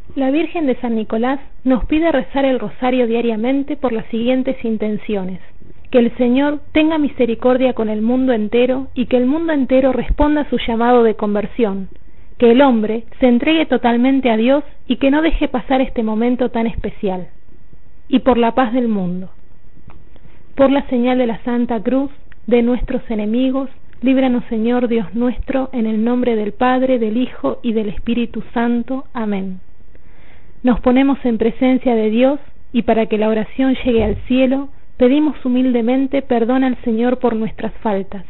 La Virgen de San Nicolás nos pide rezar el rosario diariamente por las siguientes intenciones: que el Señor tenga misericordia con el mundo entero y que el mundo entero responda a su llamado de conversión, que el hombre se entregue totalmente a Dios y que no deje pasar este momento tan especial, y por la paz del mundo. Por la señal de la Santa Cruz de nuestros enemigos, líbranos, Señor Dios nuestro, en el nombre del Padre, del Hijo y del Espíritu Santo. Amén. Nos ponemos en presencia de Dios y para que la oración llegue al cielo, pedimos humildemente perdón al Señor por nuestras faltas.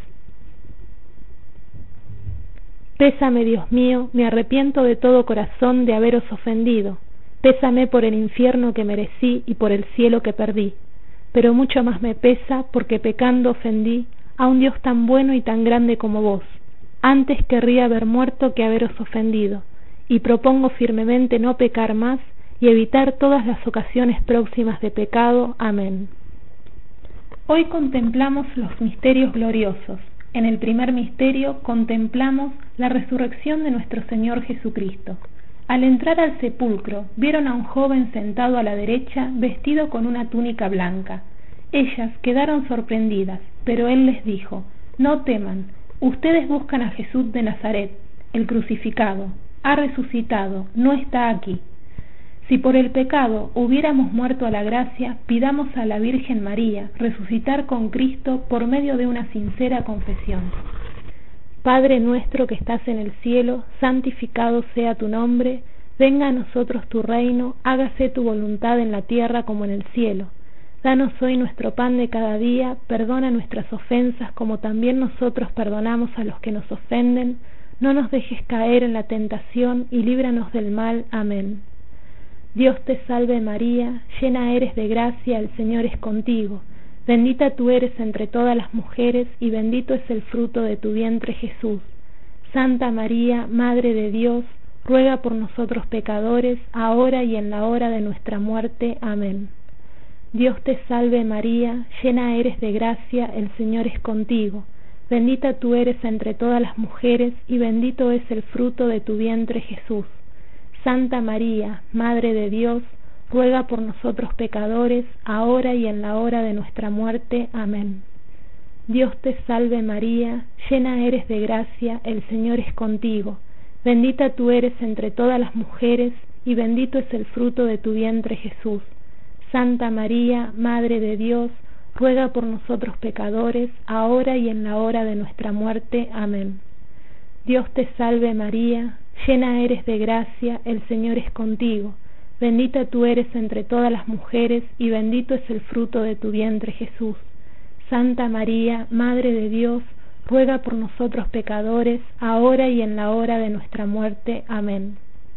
Pésame, Dios mío, me arrepiento de todo corazón de haberos ofendido. Pésame por el infierno que merecí y por el cielo que perdí. Pero mucho más me pesa porque pecando ofendí a un Dios tan bueno y tan grande como vos. Antes querría haber muerto que haberos ofendido, y propongo firmemente no pecar más y evitar todas las ocasiones próximas de pecado. Amén. Hoy contemplamos los misterios gloriosos. En el primer misterio contemplamos la resurrección de nuestro Señor Jesucristo. Al entrar al sepulcro, vieron a un joven sentado a la derecha, vestido con una túnica blanca. Ellas quedaron sorprendidas, pero él les dijo: no teman, ustedes buscan a Jesús de Nazaret, el crucificado. Ha resucitado, no está aquí. Si por el pecado hubiéramos muerto a la gracia, pidamos a la Virgen María resucitar con Cristo por medio de una sincera confesión. Padre nuestro que estás en el cielo, santificado sea tu nombre, venga a nosotros tu reino, hágase tu voluntad en la tierra como en el cielo. Danos hoy nuestro pan de cada día, perdona nuestras ofensas como también nosotros perdonamos a los que nos ofenden. No nos dejes caer en la tentación y líbranos del mal. Amén. Dios te salve María, llena eres de gracia, el Señor es contigo. Bendita tú eres entre todas las mujeres y bendito es el fruto de tu vientre Jesús. Santa María, Madre de Dios, ruega por nosotros pecadores, ahora y en la hora de nuestra muerte. Amén. Dios te salve María, llena eres de gracia, el Señor es contigo. Bendita tú eres entre todas las mujeres y bendito es el fruto de tu vientre Jesús. Santa María, Madre de Dios, ruega por nosotros pecadores, ahora y en la hora de nuestra muerte. Amén. Dios te salve María, llena eres de gracia, el Señor es contigo. Bendita tú eres entre todas las mujeres y bendito es el fruto de tu vientre Jesús. Santa María, Madre de Dios, ruega por nosotros pecadores, ahora y en la hora de nuestra muerte. Amén. Dios te salve María, llena eres de gracia, el Señor es contigo. Bendita tú eres entre todas las mujeres y bendito es el fruto de tu vientre Jesús. Santa María, Madre de Dios, ruega por nosotros pecadores, ahora y en la hora de nuestra muerte. Amén.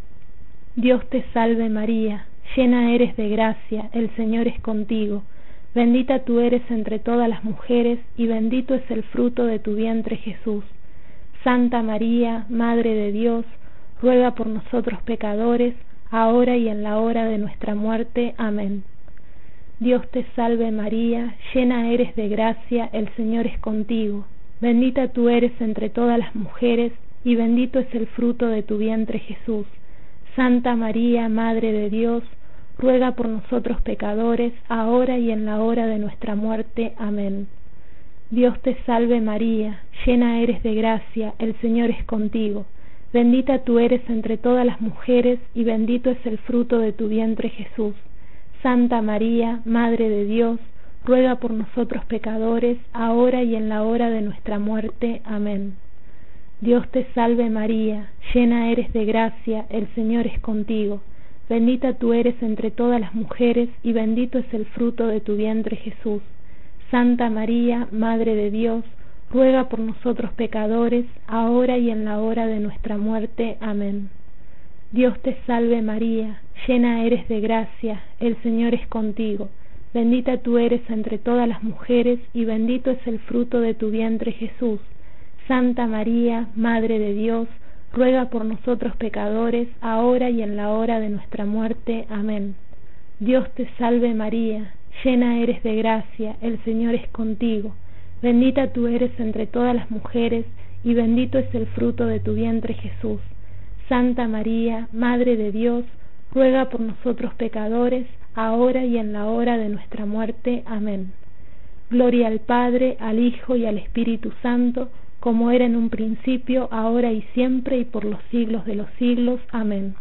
Dios te salve María, llena eres de gracia, el Señor es contigo. Bendita tú eres entre todas las mujeres y bendito es el fruto de tu vientre Jesús. Santa María, Madre de Dios, ruega por nosotros pecadores, ahora y en la hora de nuestra muerte. Amén. Dios te salve María, llena eres de gracia, el Señor es contigo. Bendita tú eres entre todas las mujeres y bendito es el fruto de tu vientre Jesús. Santa María, Madre de Dios, ruega por nosotros pecadores, ahora y en la hora de nuestra muerte. Amén. Dios te salve María, llena eres de gracia, el Señor es contigo. Bendita tú eres entre todas las mujeres y bendito es el fruto de tu vientre Jesús. Santa María, Madre de Dios, ruega por nosotros pecadores, ahora y en la hora de nuestra muerte. Amén. Dios te salve María, llena eres de gracia, el Señor es contigo. Bendita tú eres entre todas las mujeres y bendito es el fruto de tu vientre Jesús. Santa María, Madre de Dios, ruega por nosotros pecadores, ahora y en la hora de nuestra muerte. Amén. Dios te salve María, llena eres de gracia, el Señor es contigo. Bendita tú eres entre todas las mujeres y bendito es el fruto de tu vientre Jesús. Santa María, Madre de Dios, ruega por nosotros pecadores, ahora y en la hora de nuestra muerte. Amén. Dios te salve María, llena eres de gracia, el Señor es contigo. Bendita tú eres entre todas las mujeres y bendito es el fruto de tu vientre Jesús. Santa María, Madre de Dios, ruega por nosotros pecadores, ahora y en la hora de nuestra muerte. Amén. Gloria al Padre, al Hijo y al Espíritu Santo, como era en un principio, ahora y siempre, y por los siglos de los siglos. Amén.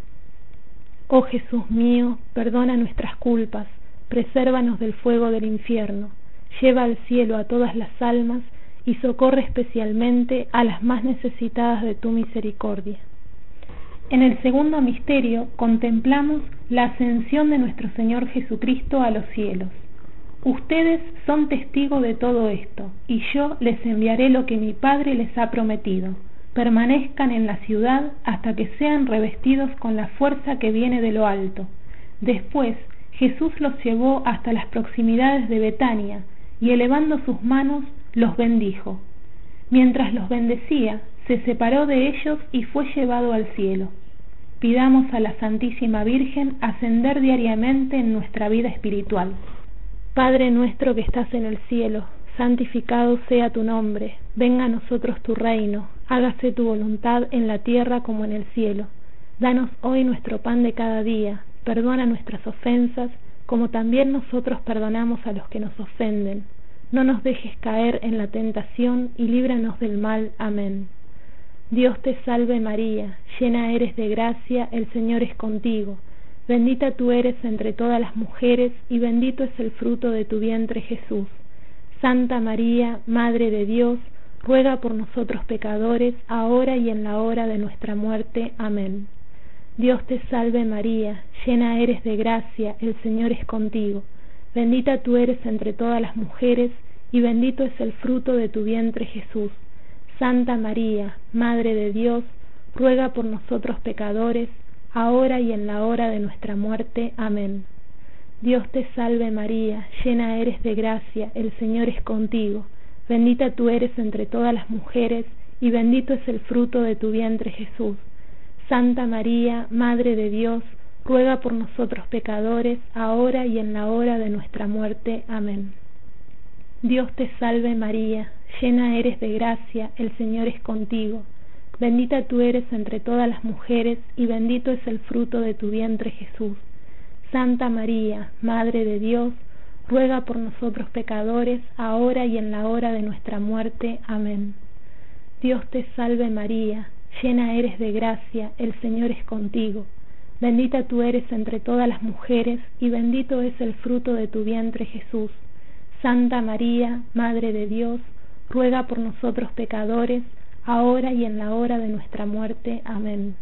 Oh Jesús mío, perdona nuestras culpas, presérvanos del fuego del infierno, lleva al cielo a todas las almas y socorre especialmente a las más necesitadas de tu misericordia. En el segundo misterio contemplamos la ascensión de nuestro Señor Jesucristo a los cielos. Ustedes son testigos de todo esto, y yo les enviaré lo que mi Padre les ha prometido. Permanezcan en la ciudad hasta que sean revestidos con la fuerza que viene de lo alto. Después Jesús los llevó hasta las proximidades de Betania, y elevando sus manos los bendijo. Mientras los bendecía, se separó de ellos y fue llevado al cielo. Pidamos a la Santísima Virgen ascender diariamente en nuestra vida espiritual. Padre nuestro que estás en el cielo, santificado sea tu nombre, venga a nosotros tu reino, hágase tu voluntad en la tierra como en el cielo. Danos hoy nuestro pan de cada día, perdona nuestras ofensas, como también nosotros perdonamos a los que nos ofenden. No nos dejes caer en la tentación y líbranos del mal. Amén. Dios te salve María, llena eres de gracia, el Señor es contigo. Bendita tú eres entre todas las mujeres, y bendito es el fruto de tu vientre Jesús. Santa María, Madre de Dios, ruega por nosotros pecadores, ahora y en la hora de nuestra muerte. Amén. Dios te salve María, llena eres de gracia, el Señor es contigo. Bendita tú eres entre todas las mujeres, y bendito es el fruto de tu vientre Jesús. Santa María, Madre de Dios, ruega por nosotros pecadores, ahora y en la hora de nuestra muerte. Amén. Dios te salve María, llena eres de gracia, el Señor es contigo. Bendita tú eres entre todas las mujeres, y bendito es el fruto de tu vientre Jesús. Santa María, Madre de Dios, ruega por nosotros pecadores, ahora y en la hora de nuestra muerte. Amén. Dios te salve María, llena eres de gracia, el Señor es contigo. Bendita tú eres entre todas las mujeres, y bendito es el fruto de tu vientre Jesús. Santa María, Madre de Dios, ruega por nosotros pecadores, ahora y en la hora de nuestra muerte. Amén. Dios te salve María, llena eres de gracia, el Señor es contigo. Bendita tú eres entre todas las mujeres, y bendito es el fruto de tu vientre Jesús. Santa María, Madre de Dios, ruega por nosotros pecadores, ahora y en la hora de nuestra muerte. Amén.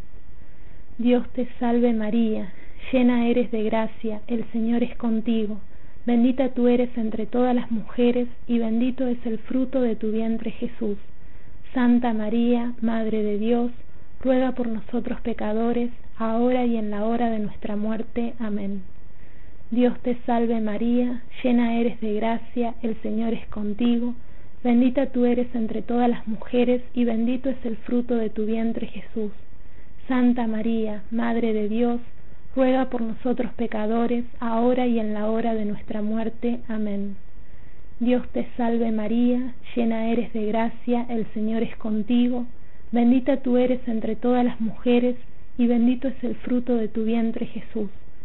Dios te salve María, llena eres de gracia, el Señor es contigo. Bendita tú eres entre todas las mujeres, y bendito es el fruto de tu vientre Jesús. Santa María, Madre de Dios, ruega por nosotros pecadores, ahora y en la hora de nuestra muerte. Amén. Dios te salve María, llena eres de gracia, el Señor es contigo. Bendita tú eres entre todas las mujeres, y bendito es el fruto de tu vientre Jesús. Santa María, Madre de Dios, ruega por nosotros pecadores, ahora y en la hora de nuestra muerte. Amén. Dios te salve María, llena eres de gracia, el Señor es contigo. Bendita tú eres entre todas las mujeres, y bendito es el fruto de tu vientre Jesús.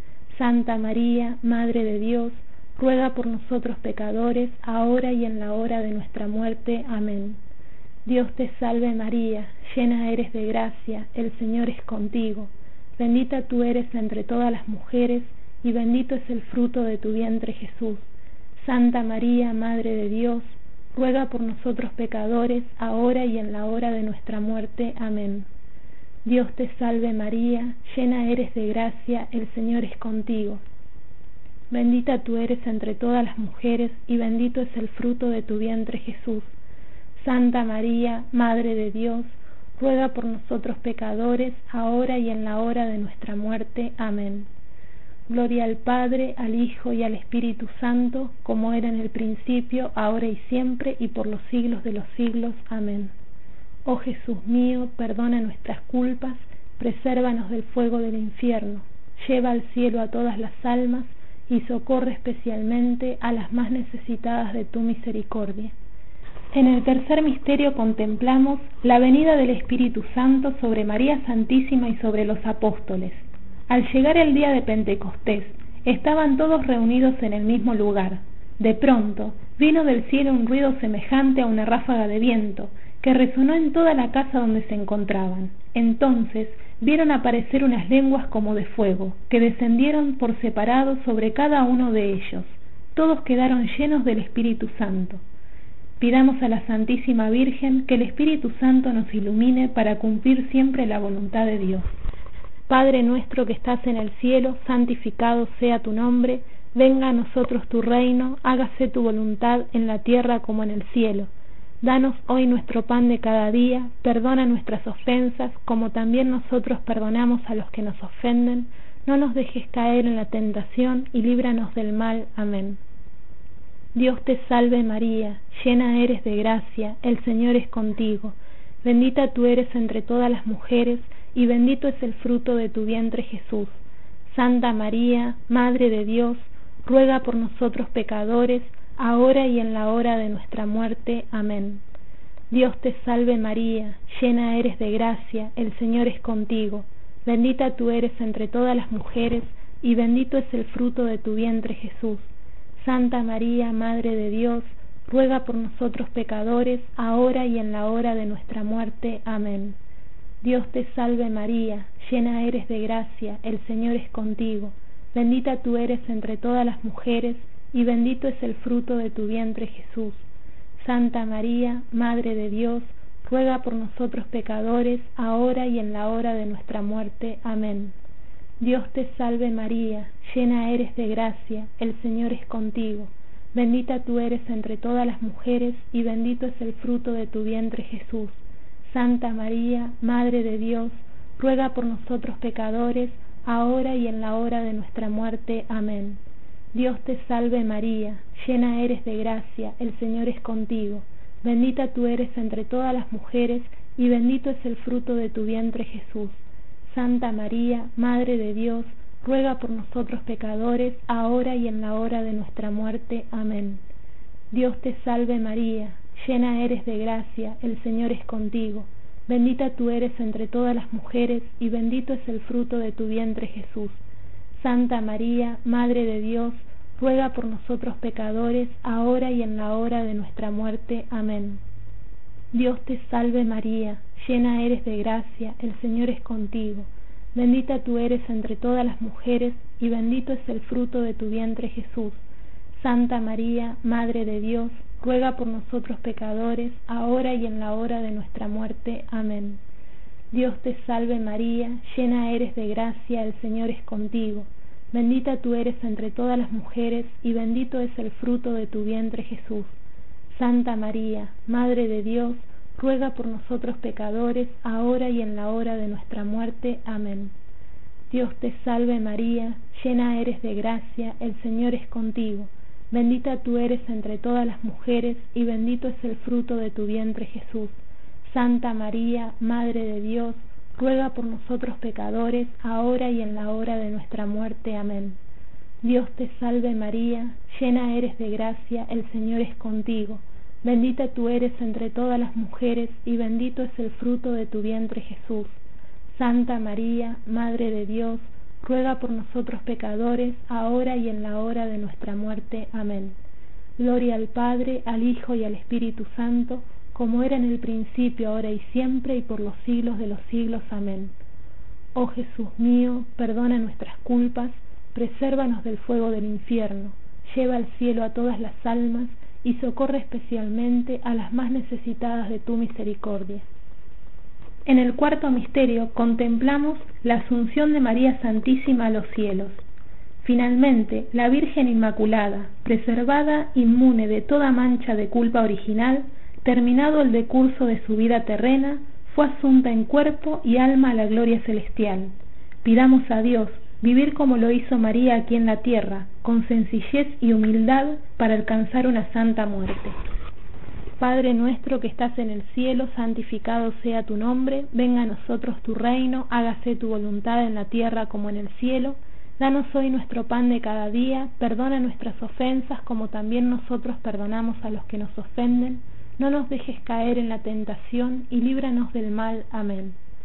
Santa María, Madre de Dios, ruega por nosotros pecadores, ahora y en la hora de nuestra muerte. Amén. Dios te salve María, llena eres de gracia, el Señor es contigo. Bendita tú eres entre todas las mujeres, y bendito es el fruto de tu vientre Jesús. Santa María, Madre de Dios, ruega por nosotros pecadores, ahora y en la hora de nuestra muerte. Amén. Dios te salve María, llena eres de gracia, el Señor es contigo. Bendita tú eres entre todas las mujeres, y bendito es el fruto de tu vientre Jesús. Santa María, Madre de Dios, ruega por nosotros pecadores, ahora y en la hora de nuestra muerte. Amén. Gloria al Padre, al Hijo y al Espíritu Santo, como era en el principio, ahora y siempre, y por los siglos de los siglos. Amén. Oh Jesús mío, perdona nuestras culpas, presérvanos del fuego del infierno, lleva al cielo a todas las almas, y socorre especialmente a las más necesitadas de tu misericordia. En el tercer misterio contemplamos la venida del Espíritu Santo sobre María Santísima y sobre los apóstoles. Al llegar el día de Pentecostés, estaban todos reunidos en el mismo lugar. De pronto, vino del cielo un ruido semejante a una ráfaga de viento, que resonó en toda la casa donde se encontraban. Entonces vieron aparecer unas lenguas como de fuego, que descendieron por separado sobre cada uno de ellos. Todos quedaron llenos del Espíritu Santo. Pidamos a la Santísima Virgen que el Espíritu Santo nos ilumine para cumplir siempre la voluntad de Dios. Padre nuestro que estás en el cielo, santificado sea tu nombre, venga a nosotros tu reino, hágase tu voluntad en la tierra como en el cielo. Danos hoy nuestro pan de cada día, perdona nuestras ofensas, como también nosotros perdonamos a los que nos ofenden. No nos dejes caer en la tentación y líbranos del mal. Amén. Dios te salve María, llena eres de gracia, el Señor es contigo. Bendita tú eres entre todas las mujeres, y bendito es el fruto de tu vientre Jesús. Santa María, Madre de Dios, ruega por nosotros pecadores, ahora y en la hora de nuestra muerte. Amén. Dios te salve María, llena eres de gracia, el Señor es contigo. Bendita tú eres entre todas las mujeres, y bendito es el fruto de tu vientre Jesús. Santa María, Madre de Dios, ruega por nosotros pecadores, ahora y en la hora de nuestra muerte. Amén. Dios te salve María, llena eres de gracia, el Señor es contigo. Bendita tú eres entre todas las mujeres, y bendito es el fruto de tu vientre Jesús. Santa María, Madre de Dios, ruega por nosotros pecadores, ahora y en la hora de nuestra muerte. Amén. Dios te salve María, llena eres de gracia, el Señor es contigo. Bendita tú eres entre todas las mujeres, y bendito es el fruto de tu vientre Jesús. Santa María, Madre de Dios, ruega por nosotros pecadores, ahora y en la hora de nuestra muerte. Amén. Dios te salve María, llena eres de gracia, el Señor es contigo. Bendita tú eres entre todas las mujeres, y bendito es el fruto de tu vientre Jesús. Santa María, Madre de Dios, ruega por nosotros pecadores, ahora y en la hora de nuestra muerte. Amén. Dios te salve María, llena eres de gracia, el Señor es contigo. Bendita tú eres entre todas las mujeres, y bendito es el fruto de tu vientre Jesús. Santa María, Madre de Dios, ruega por nosotros pecadores, ahora y en la hora de nuestra muerte. Amén. Dios te salve María, llena eres de gracia, el Señor es contigo. Bendita tú eres entre todas las mujeres, y bendito es el fruto de tu vientre Jesús. Santa María, Madre de Dios, ruega por nosotros pecadores, ahora y en la hora de nuestra muerte. Amén. Dios te salve María, llena eres de gracia, el Señor es contigo. Bendita tú eres entre todas las mujeres, y bendito es el fruto de tu vientre Jesús. Santa María, Madre de Dios, ruega por nosotros pecadores, ahora y en la hora de nuestra muerte. Amén. Dios te salve María, llena eres de gracia, el Señor es contigo. Bendita tú eres entre todas las mujeres, y bendito es el fruto de tu vientre Jesús. Santa María, Madre de Dios, ruega por nosotros pecadores, ahora y en la hora de nuestra muerte. Amén. Dios te salve María, llena eres de gracia, el Señor es contigo. Bendita tú eres entre todas las mujeres, y bendito es el fruto de tu vientre Jesús. Santa María, Madre de Dios, ruega por nosotros pecadores, ahora y en la hora de nuestra muerte. Amén. Gloria al Padre, al Hijo y al Espíritu Santo, como era en el principio, ahora y siempre, y por los siglos de los siglos. Amén. Oh Jesús mío, perdona nuestras culpas, presérvanos del fuego del infierno, lleva al cielo a todas las almas, y socorre especialmente a las más necesitadas de tu misericordia. En el cuarto misterio contemplamos la Asunción de María Santísima a los cielos. Finalmente, la Virgen Inmaculada, preservada inmune de toda mancha de culpa original, terminado el decurso de su vida terrena, fue asunta en cuerpo y alma a la gloria celestial. Pidamos a Dios vivir como lo hizo María aquí en la tierra, con sencillez y humildad para alcanzar una santa muerte. Padre nuestro que estás en el cielo, santificado sea tu nombre, venga a nosotros tu reino, hágase tu voluntad en la tierra como en el cielo. Danos hoy nuestro pan de cada día, perdona nuestras ofensas como también nosotros perdonamos a los que nos ofenden. No nos dejes caer en la tentación y líbranos del mal. Amén.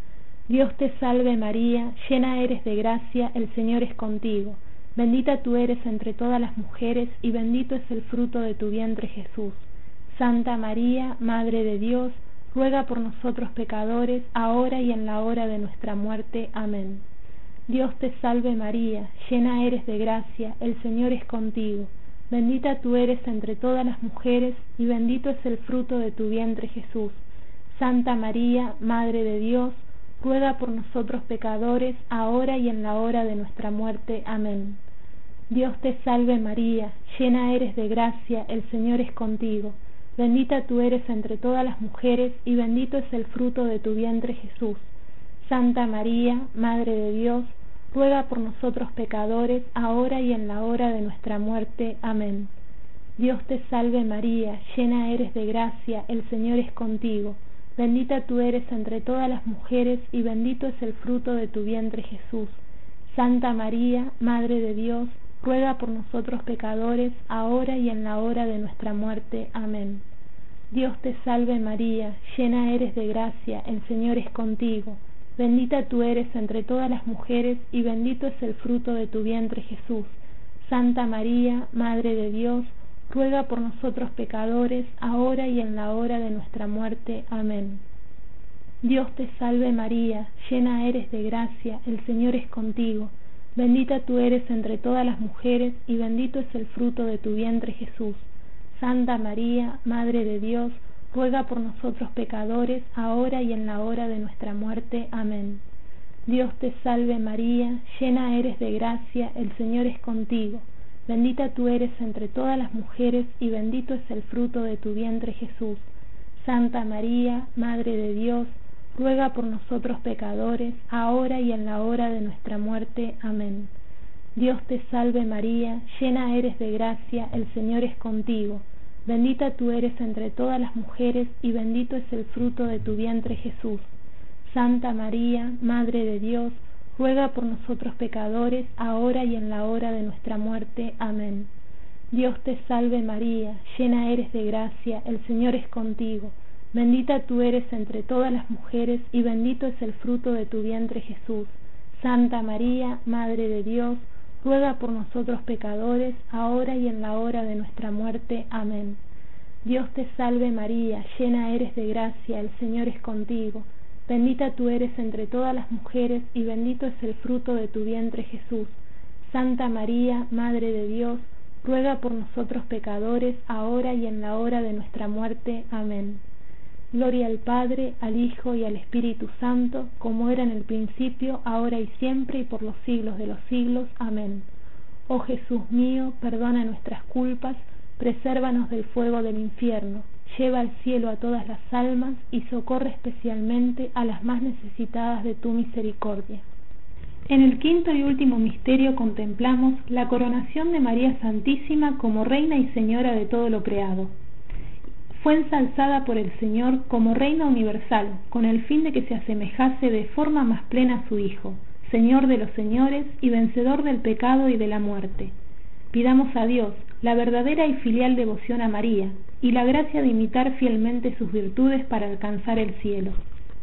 Dios te salve María, llena eres de gracia, el Señor es contigo. Bendita tú eres entre todas las mujeres, y bendito es el fruto de tu vientre Jesús. Santa María, Madre de Dios, ruega por nosotros pecadores, ahora y en la hora de nuestra muerte. Amén. Dios te salve María, llena eres de gracia, el Señor es contigo. Bendita tú eres entre todas las mujeres, y bendito es el fruto de tu vientre Jesús. Santa María, Madre de Dios, ruega por nosotros pecadores, ahora y en la hora de nuestra muerte. Amén. Dios te salve María, llena eres de gracia, el Señor es contigo. Bendita tú eres entre todas las mujeres, y bendito es el fruto de tu vientre Jesús. Santa María, Madre de Dios, ruega por nosotros pecadores, ahora y en la hora de nuestra muerte. Amén. Dios te salve María, llena eres de gracia, el Señor es contigo. Bendita tú eres entre todas las mujeres, y bendito es el fruto de tu vientre Jesús. Santa María, Madre de Dios, ruega por nosotros pecadores, ahora y en la hora de nuestra muerte. Amén. Dios te salve María, llena eres de gracia, el Señor es contigo. Bendita tú eres entre todas las mujeres, y bendito es el fruto de tu vientre Jesús. Santa María, Madre de Dios, ruega por nosotros pecadores, ahora y en la hora de nuestra muerte. Amén. Dios te salve María, llena eres de gracia, el Señor es contigo. Bendita tú eres entre todas las mujeres, y bendito es el fruto de tu vientre Jesús. Santa María, Madre de Dios, ruega por nosotros pecadores, ahora y en la hora de nuestra muerte. Amén. Dios te salve María, llena eres de gracia, el Señor es contigo. Bendita tú eres entre todas las mujeres, y bendito es el fruto de tu vientre Jesús. Santa María, Madre de Dios, ruega por nosotros pecadores, ahora y en la hora de nuestra muerte. Amén. Dios te salve María, llena eres de gracia, el Señor es contigo. Bendita tú eres entre todas las mujeres, y bendito es el fruto de tu vientre Jesús. Santa María, Madre de Dios, ruega por nosotros pecadores, ahora y en la hora de nuestra muerte. Amén. Dios te salve María, llena eres de gracia, el Señor es contigo. Bendita tú eres entre todas las mujeres, y bendito es el fruto de tu vientre Jesús. Santa María, Madre de Dios, ruega por nosotros pecadores, ahora y en la hora de nuestra muerte. Amén. Dios te salve María, llena eres de gracia, el Señor es contigo. Bendita tú eres entre todas las mujeres, y bendito es el fruto de tu vientre Jesús. Santa María, Madre de Dios, ruega por nosotros pecadores, ahora y en la hora de nuestra muerte. Amén. Gloria al Padre, al Hijo y al Espíritu Santo, como era en el principio, ahora y siempre, y por los siglos de los siglos. Amén. Oh Jesús mío, perdona nuestras culpas, presérvanos del fuego del infierno, lleva al cielo a todas las almas, y socorre especialmente a las más necesitadas de tu misericordia. En el quinto y último misterio contemplamos la coronación de María Santísima como Reina y Señora de todo lo creado. Fue ensalzada por el Señor como Reina universal, con el fin de que se asemejase de forma más plena a su Hijo, Señor de los señores y vencedor del pecado y de la muerte. Pidamos a Dios la verdadera y filial devoción a María, y la gracia de imitar fielmente sus virtudes para alcanzar el cielo.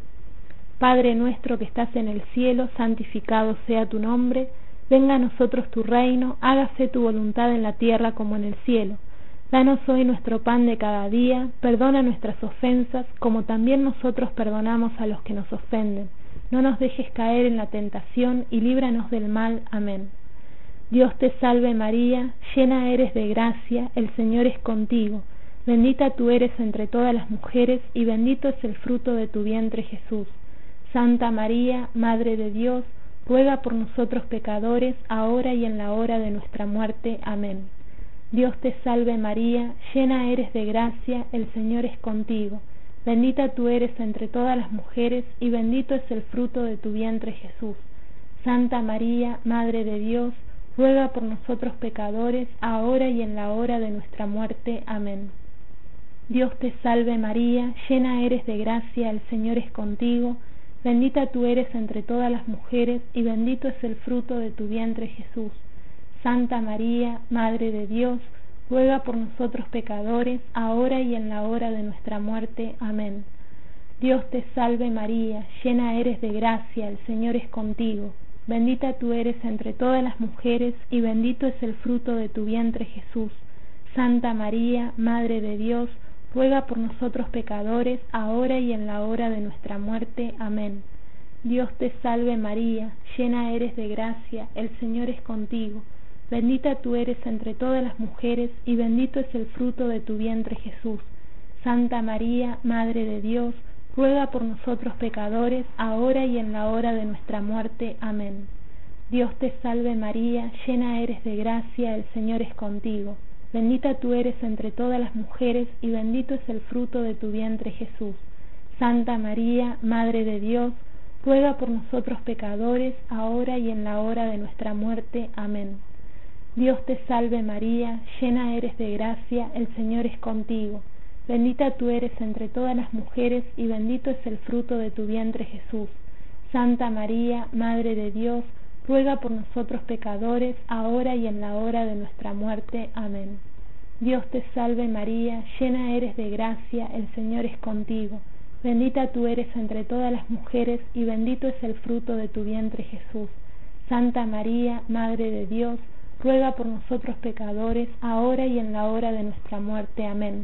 Padre nuestro que estás en el cielo, santificado sea tu nombre, venga a nosotros tu reino, hágase tu voluntad en la tierra como en el cielo. Danos hoy nuestro pan de cada día, perdona nuestras ofensas, como también nosotros perdonamos a los que nos ofenden. No nos dejes caer en la tentación, y líbranos del mal. Amén. Dios te salve María, llena eres de gracia, el Señor es contigo. Bendita tú eres entre todas las mujeres, y bendito es el fruto de tu vientre Jesús. Santa María, Madre de Dios, ruega por nosotros pecadores, ahora y en la hora de nuestra muerte. Amén. Dios te salve María, llena eres de gracia, el Señor es contigo. Bendita tú eres entre todas las mujeres, y bendito es el fruto de tu vientre Jesús. Santa María, Madre de Dios, ruega por nosotros pecadores, ahora y en la hora de nuestra muerte. Amén. Dios te salve María, llena eres de gracia, el Señor es contigo. Bendita tú eres entre todas las mujeres, y bendito es el fruto de tu vientre Jesús. Santa María, Madre de Dios, ruega por nosotros pecadores, ahora y en la hora de nuestra muerte. Amén. Dios te salve María, llena eres de gracia, el Señor es contigo. Bendita tú eres entre todas las mujeres, y bendito es el fruto de tu vientre Jesús. Santa María, Madre de Dios, ruega por nosotros pecadores, ahora y en la hora de nuestra muerte. Amén. Dios te salve María, llena eres de gracia, el Señor es contigo. Bendita tú eres entre todas las mujeres, y bendito es el fruto de tu vientre Jesús. Santa María, Madre de Dios, ruega por nosotros pecadores, ahora y en la hora de nuestra muerte. Amén. Dios te salve María, llena eres de gracia, el Señor es contigo. Bendita tú eres entre todas las mujeres, y bendito es el fruto de tu vientre Jesús. Santa María, Madre de Dios, ruega por nosotros pecadores, ahora y en la hora de nuestra muerte. Amén. Dios te salve María, llena eres de gracia, el Señor es contigo. Bendita tú eres entre todas las mujeres, y bendito es el fruto de tu vientre Jesús. Santa María, Madre de Dios, ruega por nosotros pecadores, ahora y en la hora de nuestra muerte. Amén. Dios te salve María, llena eres de gracia, el Señor es contigo. Bendita tú eres entre todas las mujeres, y bendito es el fruto de tu vientre Jesús. Santa María, Madre de Dios, ruega por nosotros pecadores, ahora y en la hora de nuestra muerte. Amén.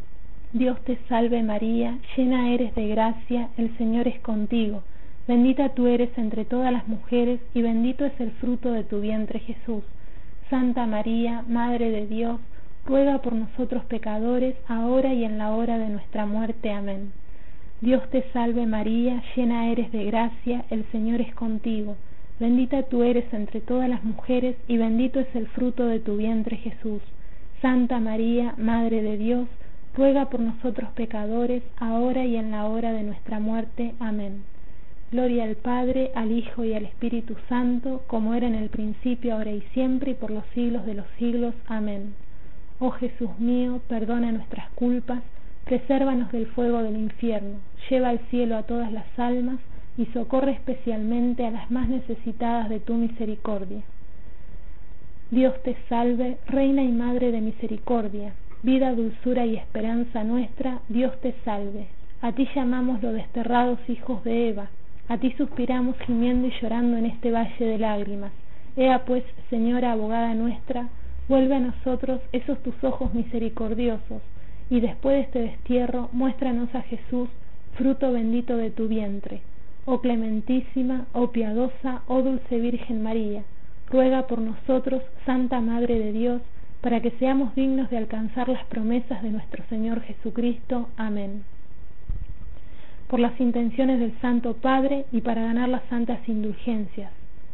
Dios te salve María, llena eres de gracia, el Señor es contigo. Bendita tú eres entre todas las mujeres, y bendito es el fruto de tu vientre Jesús. Santa María, Madre de Dios, ruega por nosotros pecadores, ahora y en la hora de nuestra muerte. Amén. Dios te salve María, llena eres de gracia, el Señor es contigo. Bendita tú eres entre todas las mujeres, y bendito es el fruto de tu vientre Jesús. Santa María, Madre de Dios, ruega por nosotros pecadores, ahora y en la hora de nuestra muerte. Amén. Gloria al Padre, al Hijo y al Espíritu Santo, como era en el principio, ahora y siempre, y por los siglos de los siglos. Amén. Oh Jesús mío, perdona nuestras culpas, presérvanos del fuego del infierno, lleva al cielo a todas las almas, y socorre especialmente a las más necesitadas de tu misericordia. Dios te salve, Reina y Madre de misericordia, vida, dulzura y esperanza nuestra. Dios te salve. A ti llamamos los desterrados hijos de Eva, a ti suspiramos gimiendo y llorando en este valle de lágrimas. Ea pues, Señora abogada nuestra, vuelve a nosotros esos tus ojos misericordiosos, y después de este destierro muéstranos a Jesús, fruto bendito de tu vientre. Oh clementísima, oh piadosa, oh dulce Virgen María, ruega por nosotros, Santa Madre de Dios, para que seamos dignos de alcanzar las promesas de nuestro Señor Jesucristo. Amén. Por las intenciones del Santo Padre y para ganar las santas indulgencias.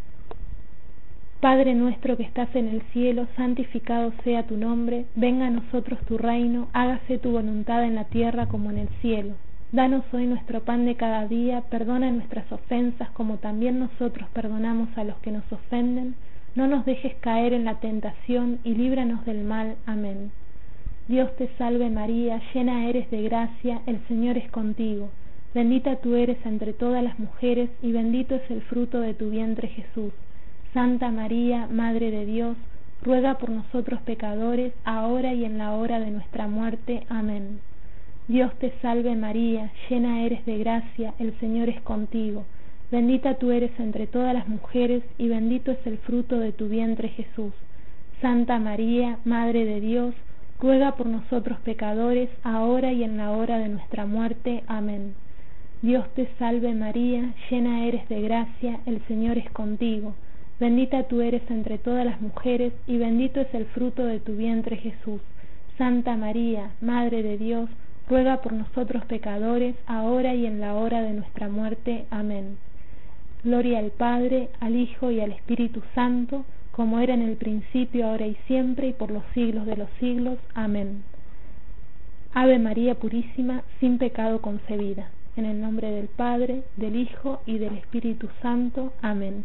Padre nuestro que estás en el cielo, santificado sea tu nombre, venga a nosotros tu reino, hágase tu voluntad en la tierra como en el cielo. Danos hoy nuestro pan de cada día, perdona nuestras ofensas como también nosotros perdonamos a los que nos ofenden. No nos dejes caer en la tentación y líbranos del mal. Amén. Dios te salve María, llena eres de gracia, el Señor es contigo. Bendita tú eres entre todas las mujeres, y bendito es el fruto de tu vientre Jesús. Santa María, Madre de Dios, ruega por nosotros pecadores, ahora y en la hora de nuestra muerte. Amén. Dios te salve María, llena eres de gracia, el Señor es contigo. Bendita tú eres entre todas las mujeres, y bendito es el fruto de tu vientre Jesús. Santa María, Madre de Dios, ruega por nosotros pecadores, ahora y en la hora de nuestra muerte. Amén. Dios te salve María, llena eres de gracia, el Señor es contigo. Bendita tú eres entre todas las mujeres, y bendito es el fruto de tu vientre Jesús. Santa María, Madre de Dios, ruega por nosotros pecadores, ahora y en la hora de nuestra muerte. Amén. Gloria al Padre, al Hijo y al Espíritu Santo, como era en el principio, ahora y siempre, y por los siglos de los siglos. Amén. Ave María Purísima, sin pecado concebida. En el nombre del Padre, del Hijo y del Espíritu Santo. Amén.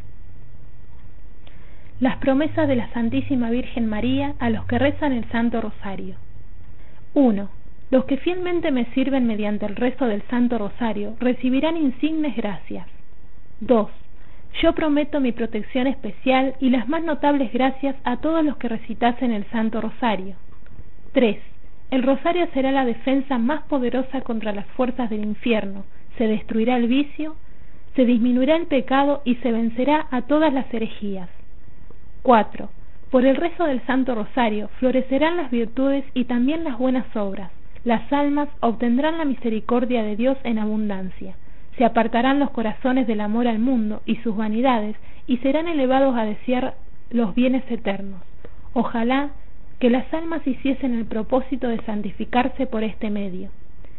Las promesas de la Santísima Virgen María a los que rezan el Santo Rosario. 1. Los que fielmente me sirven mediante el rezo del Santo Rosario recibirán insignes gracias. 2. Yo prometo mi protección especial y las más notables gracias a todos los que recitasen el Santo Rosario. 3. El rosario será la defensa más poderosa contra las fuerzas del infierno, se destruirá el vicio, se disminuirá el pecado y se vencerá a todas las herejías. 4. Por el rezo del Santo Rosario florecerán las virtudes y también las buenas obras. Las almas obtendrán la misericordia de Dios en abundancia. Se apartarán los corazones del amor al mundo y sus vanidades y serán elevados a desear los bienes eternos. Ojalá que las almas hiciesen el propósito de santificarse por este medio.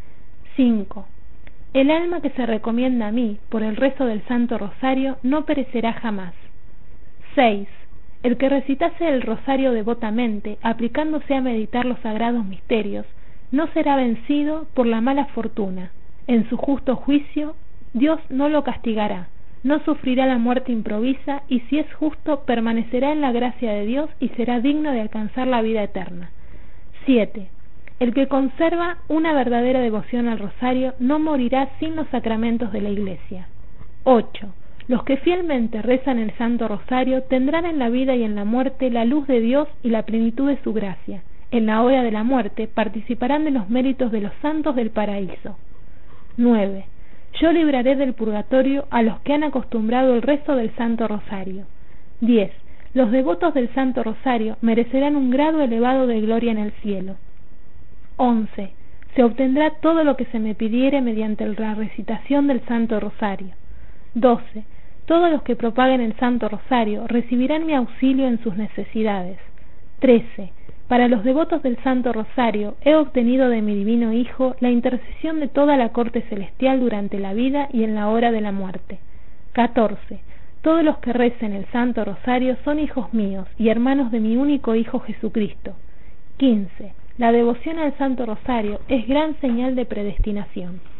5. El alma que se recomienda a mí por el rezo del Santo Rosario no perecerá jamás. 6. El que recitase el rosario devotamente, aplicándose a meditar los sagrados misterios, no será vencido por la mala fortuna. En su justo juicio, Dios no lo castigará, no sufrirá la muerte improvisa y si es justo, permanecerá en la gracia de Dios y será digno de alcanzar la vida eterna. 7. El que conserva una verdadera devoción al rosario no morirá sin los sacramentos de la Iglesia. 8. Los que fielmente rezan el Santo Rosario tendrán en la vida y en la muerte la luz de Dios y la plenitud de su gracia. En la hora de la muerte participarán de los méritos de los santos del paraíso. 9. Yo libraré del purgatorio a los que han acostumbrado el rezo del Santo Rosario. 10. Los devotos del Santo Rosario merecerán un grado elevado de gloria en el cielo. 11. Se obtendrá todo lo que se me pidiere mediante la recitación del Santo Rosario. 12. Todos los que propaguen el Santo Rosario recibirán mi auxilio en sus necesidades. 13. Para los devotos del Santo Rosario he obtenido de mi divino Hijo la intercesión de toda la corte celestial durante la vida y en la hora de la muerte. 14. Todos los que recen el Santo Rosario son hijos míos y hermanos de mi único Hijo Jesucristo. 15. La devoción al Santo Rosario es gran señal de predestinación.